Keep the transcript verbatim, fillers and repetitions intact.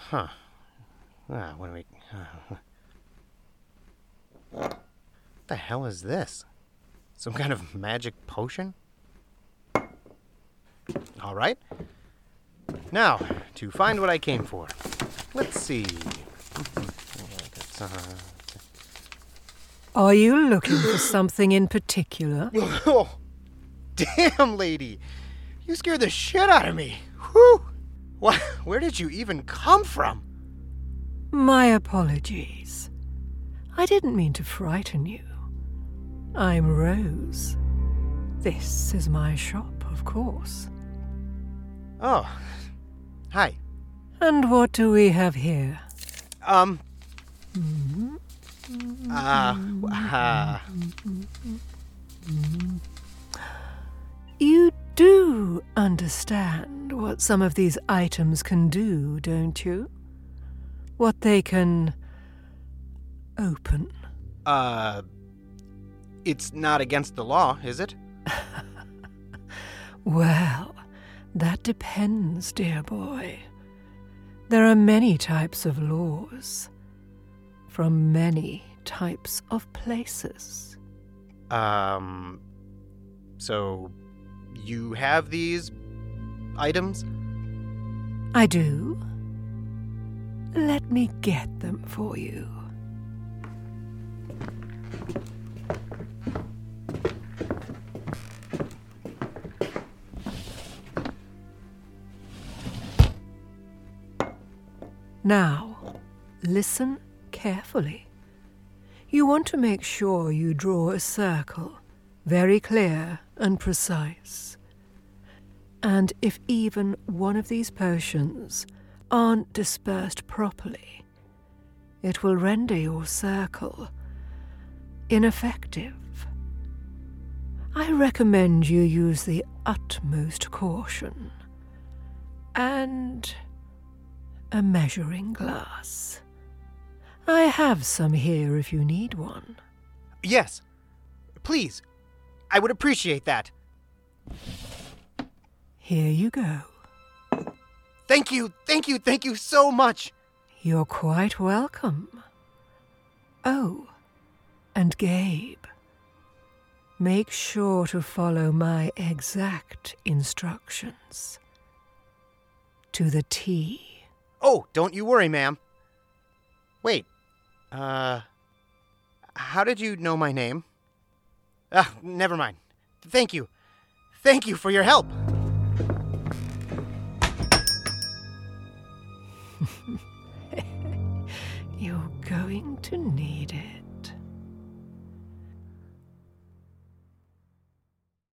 Huh. Ah, what do we... Uh, what the hell is this? Some kind of magic potion? All right. Now, to find what I came for. Let's see. Are you looking for something in particular? Oh, damn, lady. You scared the shit out of me. Whew. What? Where did you even come from? My apologies. I didn't mean to frighten you. I'm Rose. This is my shop, of course. Oh, hi. And what do we have here? Um, Mm-hmm. uh, uh, You do understand what some of these items can do, don't you? What they can open. uh, it's not against the law, is it? Well, that depends, dear boy. There are many types of laws, from many types of places. Um, so you have these items? I do. Let me get them for you. Now, listen carefully. You want to make sure you draw a circle, very clear and precise. And if even one of these potions aren't dispersed properly, it will render your circle ineffective. I recommend you use the utmost caution and a measuring glass. I have some here if you need one. Yes. Please. I would appreciate that. Here you go. Thank you, thank you, thank you so much. You're quite welcome. Oh, and Gabe, make sure to follow my exact instructions. To the T. Oh, don't you worry, ma'am. Wait, uh, how did you know my name? Ah, never mind. Thank you. Thank you for your help. You're going to need it.